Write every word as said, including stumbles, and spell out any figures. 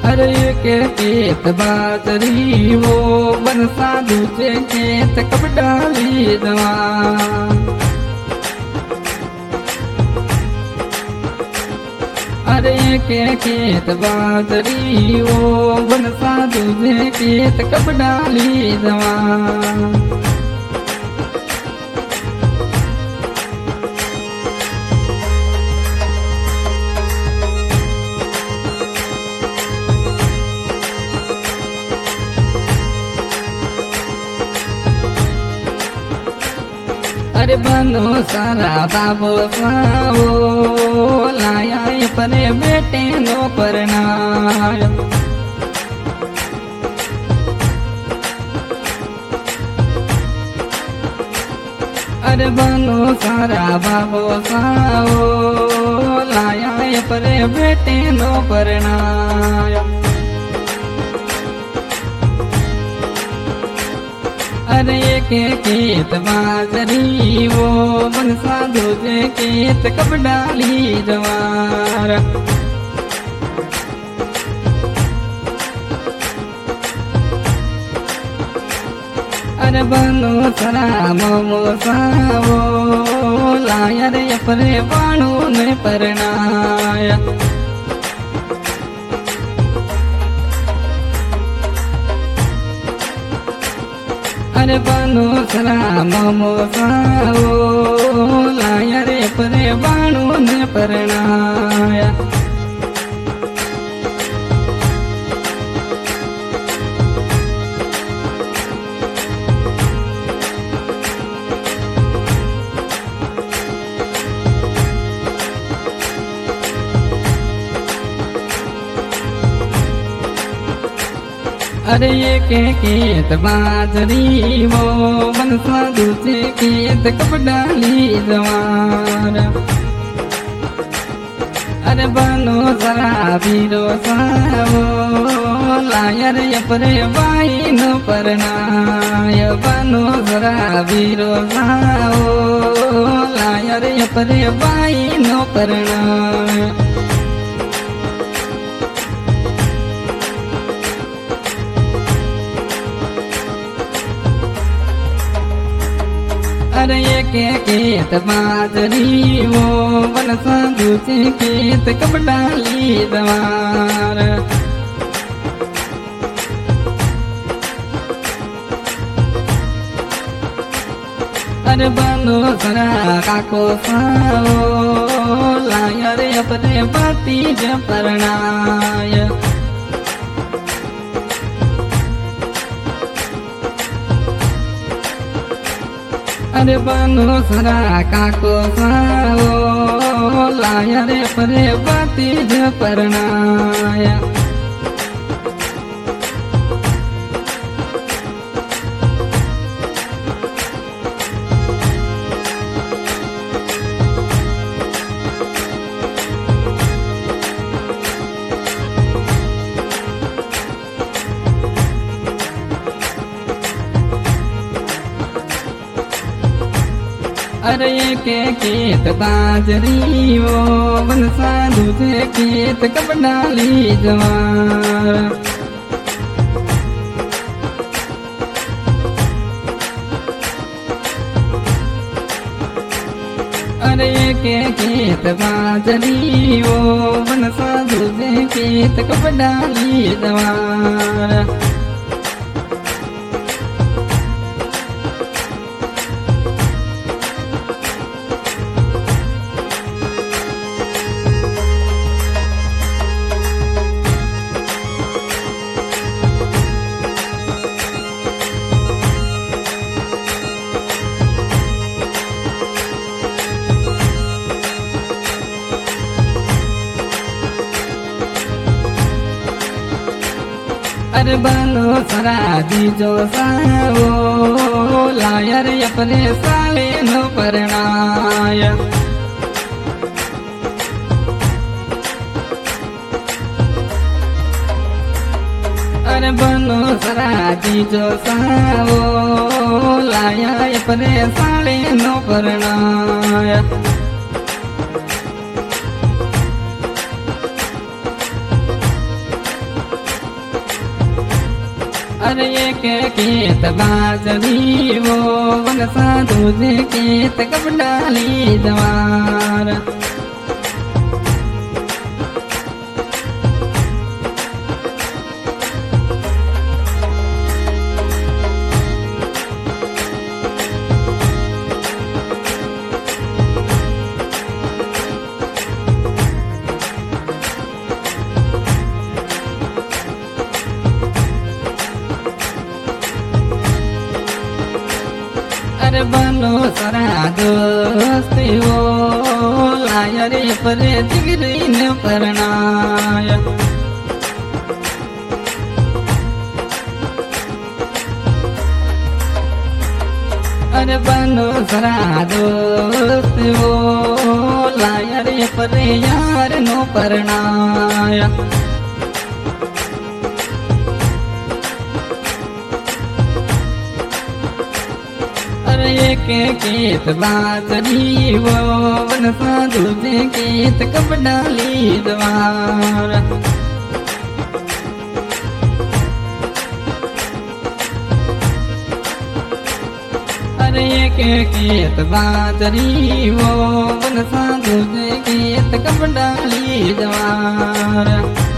अरे के खेत बाजरी वो बनसा दूजे खेत कब डाली दवा। अरे के खेत बाजरी वो बनसा दूजे खेत कब डाली दवा। अरे बनो सारा बाबो साओ लाया अपने बेटे नो परनाय। अरे बनो सारा बाबो साओ लाया अपने बेटे नो परनाय। अरे के खेत बाजरी वो बनसा दूजे खेत कब डाली जवार। अरे बनो सरा मोमो सावो लाया रे अपने बाणू ने परनाया। अरे बनो सरा मोमो साओ लाया रे परे बाणू ने परनाया। अरे ये के खेत बाजरी वो बनसा दूजे खेत कब डाली जवार। अरे बनो जरा बीरो सावो लाया रे अपने बाई नो परनाय। बनो जरा बीरो सावो लाया रे अपने बाई नो परनाय। अरे ये के खेत बाजरी वो बनसा दूजे खेत कब डाली दवार। अरे बनो सरा काको साओ लाया रे अपने बाती ज परनाय। अरे बनो सरा काको साओ लाया रे परे बाती ज परनाया। अरे ये के खेत बाजरी वो बनसा दूजे खेत कब डाली जवार। अरे ये के खेत बाजरी वो बनसा दूजे खेत कब डाली जवार। अरे बनो सरा दीजो साओ लाया रे अपने साले नो परनाय। अरे बनो सरा दीजो साओ लाया अपने साले नो परनाय। अरे एक खेत बाजरी वो वन साधु जे खेत कब डाली जवार। अरे बनो सरा दोस्ती वो लाया रे पर जिगरी ने परनाया। अरे बनो सरा दोस्ती वो लाया रे पर यार नो परनाया। एक खेत बाजरी वो वन साधु जे खेत कब डाली जवार। अरे एक खेत बाजरी वो वन साधु जे खेत कब डाली जवार।